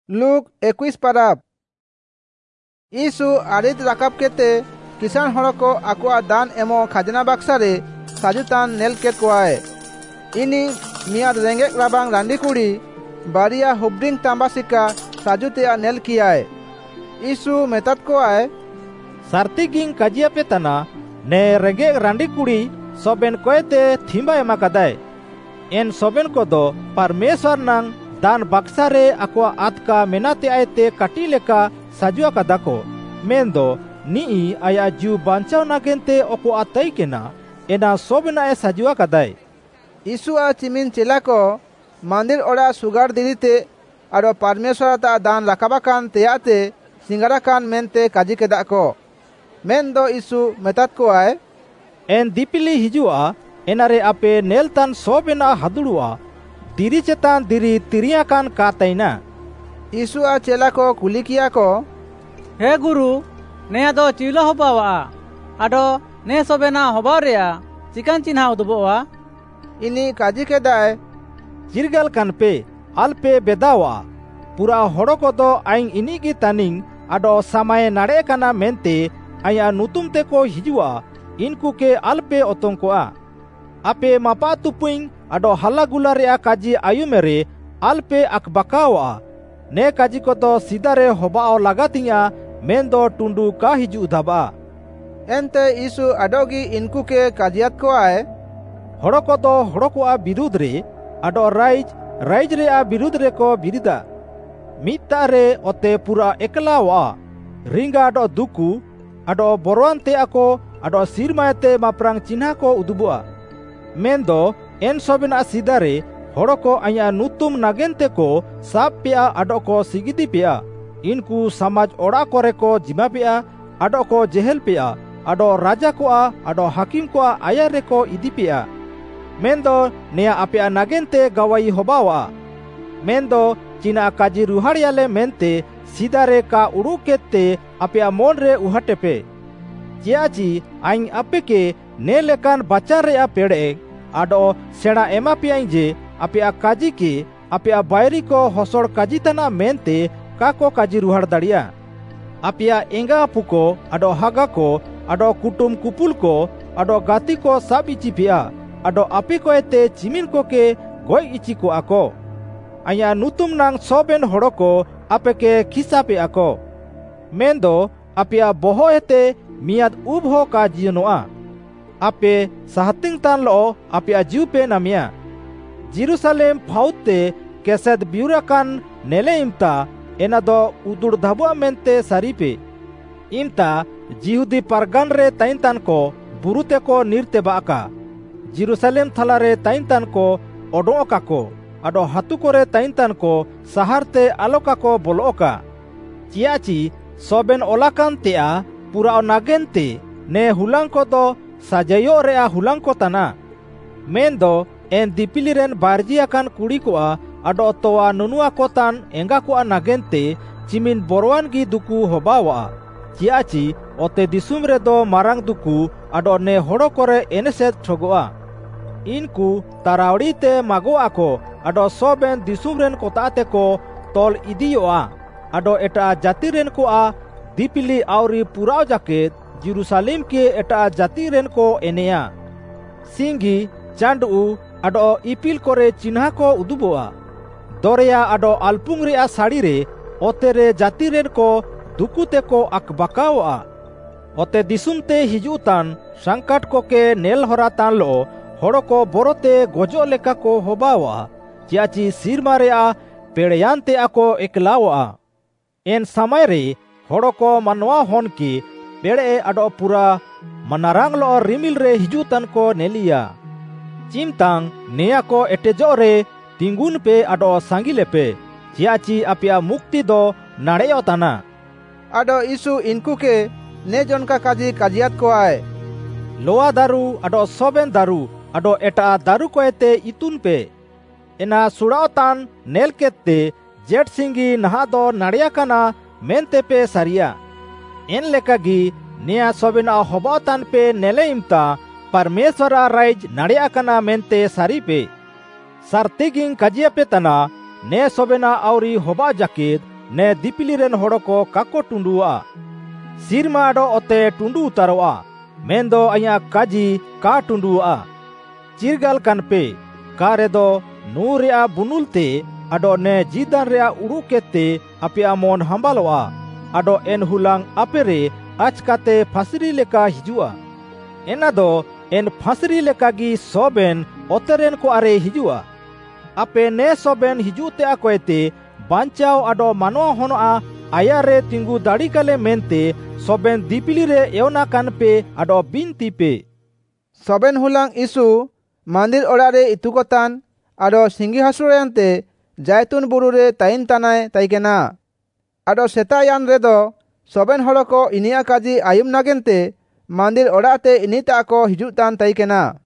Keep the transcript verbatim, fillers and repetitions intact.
Look इक्कीस पाराब यीशु आरित राकाब केते किसान हड़ को आकुआ दान एमो खाजना बक्सा रे साजुतान नेल केत कोआए। इनी मियाद रेंगे राबांग रांडी कुड़ी बारिया हुबडिंग तांबासिका साजुतेया नेल कियाए। यीशु मेतात कोआए सारती गिंग काजिया पे तना ने रेंगे रांडी कुड़ी सोबेन कोएते थीमा एमा कदाय। एन सोबेन को दो परमेश्वर नंग दान बक्सा रे आकुआ आतका मेनाते आयते काटी लेका साजुआ कदा को मेंदो नी आया जू बांचाव नागेंते ओको आतई केना एना सोबेना ए साजुआ कदाय। यीशु आ चिमिन चेला को मंदिर ओड़ा सुगार दिरिते आरो परमेश्वर ता दान राकाबा कान तेयाते सिंगारा कान मेनते काजी केदा को मेंदो यीशु मेतात को आए एन दीपिली हिजुआ एनारे आपे नेलतान सोबेना हदुड़ुआ दिरी चेतान दिरी तिरिया कान कातैना। यीशु आ चेला को कुली किया को हे गुरु ने दो चिलो होबावा आडो ने सोबेना होबा रेया चिकन चिन्हा उदबोवा। इनी काजी के दाय जिरगल कान पे अल्पे बेदावा पूरा हड़ो को दो आइंग इनी की तानिंग आडो समाये नाड़े काना मेंते आया नुतुम ते को हिजुआ इनको के अल्पे ओतोंकोआ आपे मापा तुपुइंग आडो हल्ला गुला रे काजी आयु मेरे अल्पे अकबकावा ने काजी को तो सीधा रे होबाओ लगातिया मेंदो टुंडू का हिजू धाबा। एंते यीशु आडोगी इनको के काजियात को आए हड़ो को दो हड़ो को आ विरुद्ध रे आडो राइज राइज रे आ विरुद्ध रे को बिरिदा मिता रे ओते पूरा एकलावा रिंगा आडो दुकू आडो बोरवानते आको आडो सिरमायते माप्रांग चिन्हा को उदुबुआ मेंदो एन सोबेना सीधारे हड़ो को आया नुतुम नागेंते को साब पिया आडो को सिगिदी पिया इनको समाज ओड़ा कोरे को जिमा पिया आडो को जेहल पिया आडो राजा को आ आडो हाकिम को आया रे को इदी पिया मेंदो नेया आपिया नागेंते गवाई होबावा मेंदो चिना काजी रुहाड़ियाले मेंते सीधारे का उड़ू केते आपिया मोन रे उहाटे पे चियाची आइन आपे के ने लेकान बच्चा रे आ पेड़े आडो सेड़ा एमा पियाई जे आपिया काजी के आपिया बायरी को हसोड़ काजी तना मेनते काको काजी रुहाड़ दाड़िया आपिया एंगा पुको आडो हागा को आडो कुटुम कुपुल को आडो गाती को सब इची पिया आडो आपी को एते चिमिन को के गोय इची को आको आया नुतुम नांग सोबेन हड़ो को आपे के खिसा पे आको मेंदो आपिया बोहो एते मियाद उब हो का जियनोआ आपे सहतिंग तान लो आपिया जीव पे नामिया जेरूसलेम फाउते केसेद बिउरा कान नेले इमता एना दो उदुड़ धाबुआ मेनते सारी पे इमता जिहुदी पारगान रे ताइन तान को बुरुते को निर्ते बाका जेरूसलेम थला रे ताइन तान को ओडोका को आडो हातु कोरे ताइन तान को सहारते आलोका को बोलोका चियाची सोबेन ओलाकान तेया पूरा नागेंते ने हुलांग को दो साजयो रे आ हुलांग को तना मेंदो एन दीपिली रेन बारजिया कान कुड़ी को आडो तोआ नुनुआ को तान एंगा को नागेंते चिमिन बोरवान गी दुकू होबावा चियाची ओते दिसुम रे दो मारांग दुकू आडो ने हड़ो कोरे एनेसेद ठगोआ इनको तारावड़ी ते मागो आको आडो सोबेन दिसुम रेन कोताते को तोल इदियोआ आडो एटा जाति रेन को आ दीपिली आवरी पुराव जाकेत जेरूसलेम के एटा जाति रेन को एनेया सिंगी चांडू आडो इपिल कोरे चिन्हा को उदुबोआ दोरेया आडो अल्पुंग रे साड़ी रे ओते रे जाति रेन को दुकुते को अकबकावा ओते दिसुमते हिजुतान संकट को के नेल हरा तान लो हड़ो को बोरोते गोजो लेका को होबावा चियाची सिरमा रे आ पेड़यानते आको एकलावा एन समय रे हड़ो को मनवा होन की पेड़े आडो पूरा मनारांग लो रिमिल रे हिजुतन को नेलिया चिमतांग नेया को एटेजो रे तिंगुन पे आडो सांगिले पे चियाची आपिया मुक्ति दो नाड़ेयो तना आडो यीशु इनको के ने जन का काजी काजियात को आए लोआ दारू आडो सोबेन दारू आडो एटा दारू को एते इतुन पे एना सुड़ाओ तान नेल केते जेट सिंगी नहा दो नाड़िया काना मेनते पे सारिया एन लेकागी निया सोबेना होबातान पे नेले इमता परमेश्वरा राइज नाड़िया काना मेनते सारी पे सारतिगिंग काजिया पे तना ने सोबेना आवरी होबा जाकेत ने दिपिली रेन हड़ को काको टुंडुआ सिरमा आडो ओते टुंडु उतारोआ मेंदो आया काजी का टुंडुआ चिरगाल कानपे का रेदो नू रेया बुनुलते आडो ने जीदान रेया उड़ुकेते आपे मन हम्बालोआ आडो एन हुलांग आपेरे आचकाते फासरी लेका हिजुआ एना दो एन फासरी लेका गी सोबेन ओतेरेन को आरे हिजुआ आपे ने सोबेन हिजुते आकोएते बांचाओ आडो मानवा होनोआ आया रे तिंगु दाड़ी काले मेनते सोबेन दिपिली रे एवना कानपे आडो बिनती पे सोबेन हुलांग इसु मंदिर ओड़ा रे इतुकोतान आडो सिंगी हासुरेंते जैतून बुरु रे ताइन तानाय ताइकेना आडो सेतायान रेदो सोबेन हड़ को इनिया काजी आयुम नागेनते मंदिर ओड़ाते इनिता को हिजुतान ताइकेना।